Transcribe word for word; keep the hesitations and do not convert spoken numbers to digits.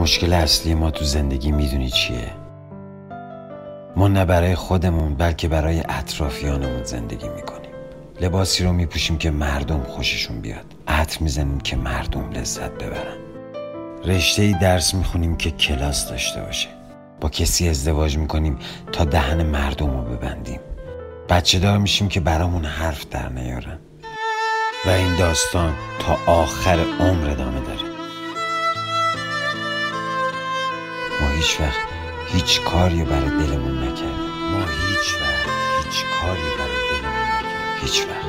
مشکل اصلی ما تو زندگی میدونی چیه؟ ما نه برای خودمون بلکه برای اطرافیانمون زندگی میکنیم. لباسی رو میپوشیم که مردم خوششون بیاد، عطر میزنیم که مردم لذت ببرن، رشته‌ای درس میخونیم که کلاس داشته باشه، با کسی ازدواج میکنیم تا دهن مردم رو ببندیم، بچه دار میشیم که برامون حرف در نیارن و این داستان تا آخر عمر ادامه داره. ما هیچ وقت هیچ کاری برای دلمون نکردیم. ما هیچ وقت هیچ کاری برای دلمون نکردیم. هیچ وقت.